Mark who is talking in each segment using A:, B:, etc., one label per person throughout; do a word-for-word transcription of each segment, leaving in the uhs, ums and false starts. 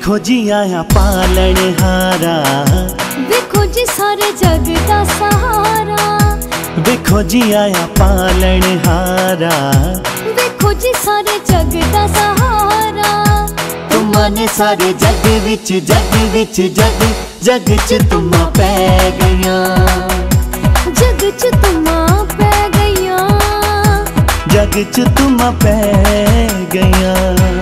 A: देखो जी आया पालन हारा,
B: देखो जी सारे जग दा सहारा।
A: देखो जी आया पालन हारा,
B: देखो जी सारे जग दा सहारा।
A: तुमाने सारे जग विच जग विच जग जग च तुमा पै गईयां,
B: जग च तुमा पै गईयां,
A: जग च तुमा पै गईयां।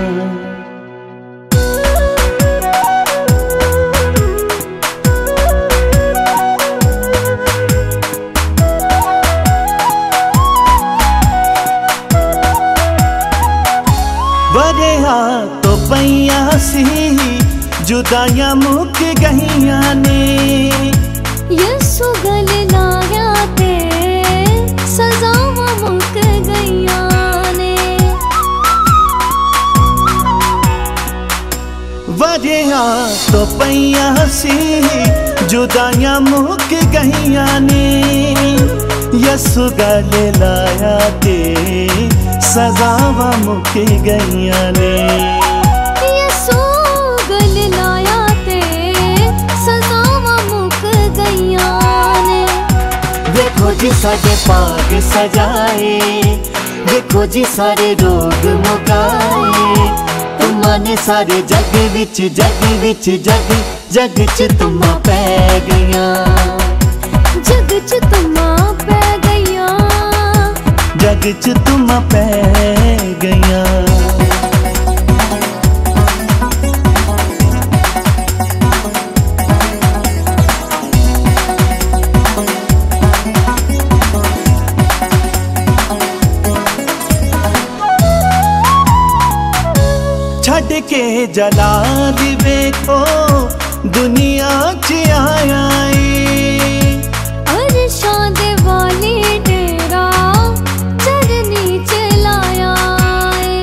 A: वरेहा तो पईया सी जुदाइयां मुक गईयां ने,
B: यसु गल लाया ते सजावां मुक गईयां ने।
A: वरेहा तो पईया सी जुदाइयां मुक गईयां ने, यसु गल लाया ते सजावां मुक गईयां ने।
B: यसु गल लाया ते सजावां मुक गईयां ने।
A: देखो जी साडे पाग सजाए, देखो जी सारे रोग मुकाए। तुमाने सारे जग विच जग विच जग जग च तुमा पै गईयां,
B: जग च तुमा पै गईयां,
A: जग च तुमा पै गईयां। छड़ के जलाल वेखो दुनिया च आया ए,
B: अरशां दे वाले डेरा चरनी च लाया ए।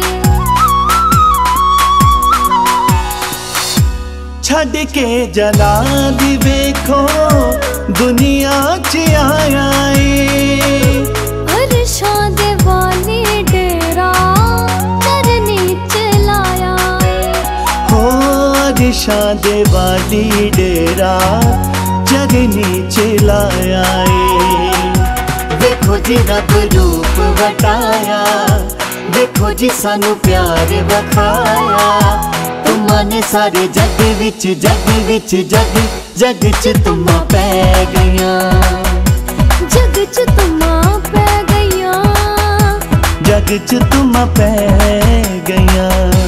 A: छड़ के जलाल वेखो दुनिया च आया ए,
B: अरशां दे वाले डेरा चरनी च लाया ए।
A: हो अरशां दे वाली डेरा जगनी च लाया ए। देखो जी रब रूप वटाया, देखो जी सानू प्यार वखाया। तुमाने सारे जग विच जग विच जग जग च तुमा पै गईयां,
B: जग च तुमा पै गईयां,
A: जग च तुमा पै गईयां।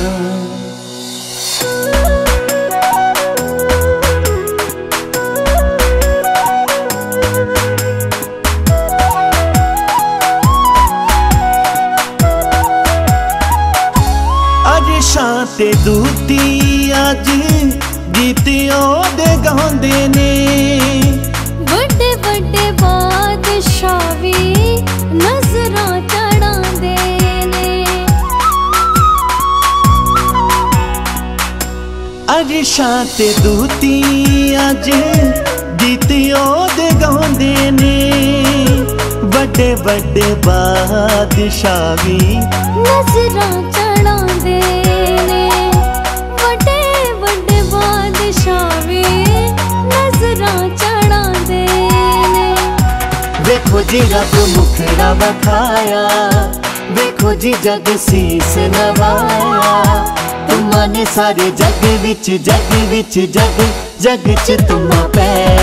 A: अरशां ते दूती अज गीतियों दे गांदे ने,
B: बड़े बड़े बादशाह भी नजरां चढ़ांदे ने।
A: अरशां ते दूती अज गीतियों दे गांदे ने, बड़े बड़े बादशाह भी
B: नजरां चढ़ांदे ने। बड़े बड़े बादशाह भी नजरां चढ़ांदे ने।
A: देखो जी रब मुखड़ा वखाया, देखो जी जग सीस नवाया। तुमाने सारे जग विच जग विच जग जग च तुमा पै